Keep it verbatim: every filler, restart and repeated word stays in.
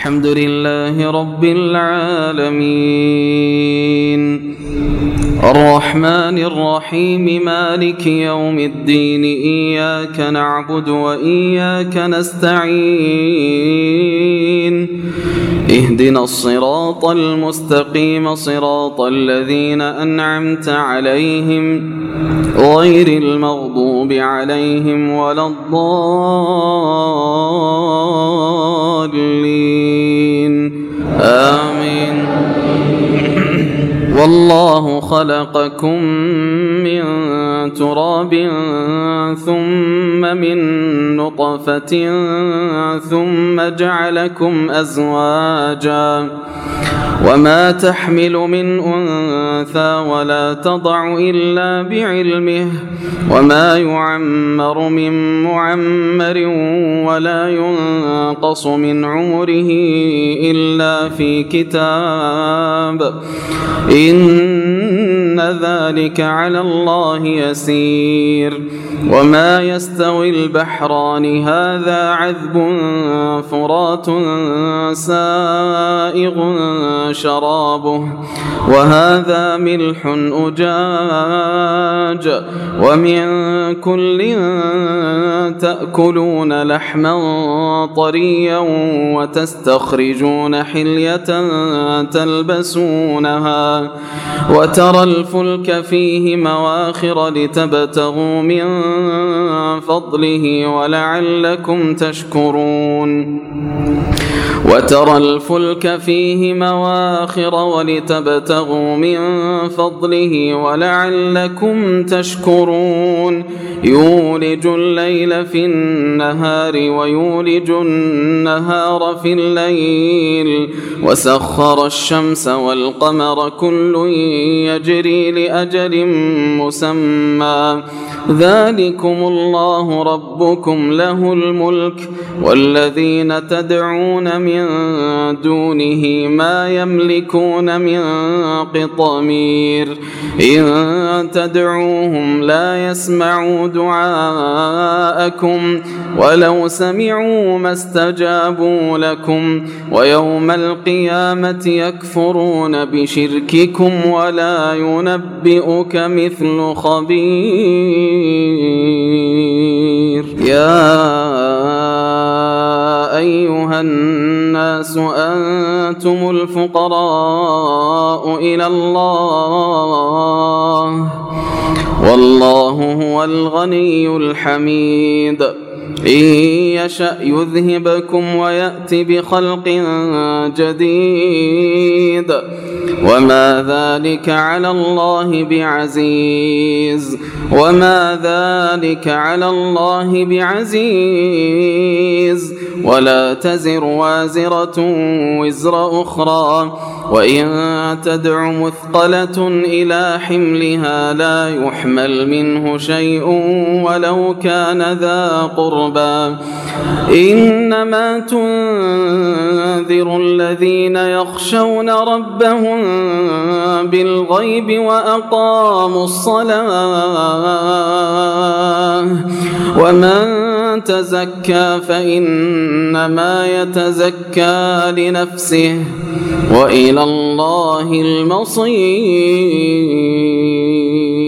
الحمد لله رب العالمين الرحمن الرحيم مالك يوم الدين إياك نعبد وإياك نستعين اهدنا الصراط المستقيم صراط الذين أنعمت عليهم غير المغضوب عليهم ولا الضالين آمين. والله خلقكم من تراب ثم من نطفة ثم جعلكم أزواجا وما تحمل من أنثى ولا تضع إلا بعلمه وما يعمر من معمر ولا ينقص من عمره إلا في كتاب إن ذلك على الله يسير. وما يستوي البحران هذا عذب فرات سائغ شرابه وهذا ملح أجاج ومن كل تأكلون لحما طريا وتستخرجون حلية تلبسونها وترى الفلك فيه مواخر لتبتغوا من فضله ولعلكم تشكرون وترى الفلك فيه مواخر ولتبتغوا من فضله ولعلكم تشكرون يولج الليل في النهار ويولج النهار في الليل وسخر الشمس والقمر كل يجري لأجل مسمى ذلكم الله ربكم له الملك والذين تدعون من دونه ما يملكون من قطمير إن تدعوهم لا يسمعوا دعاءكم ولو سمعوا ما استجابوا لكم ويوم القيامة يكفرون بشرككم ولا ينبئك مثل خبير. يا أيها الناس أنتم الفقراء إلى الله والله هو الغني الحميد إن يشأ يذهبكم ويأتي بخلق جديد وما ذلك على الله بعزيز وما ذلك على الله بعزيز ولا تزر وازرة وزر أخرى وإن تدع مثقلة إلى حملها لا يحمل منه شيء ولو كان ذا قربى إنما تنذر الذين يخشون ربهم بالغيب وأقاموا الصلاة ومن تزكى فإنما يتزكى لنفسه وإلى الله المصير.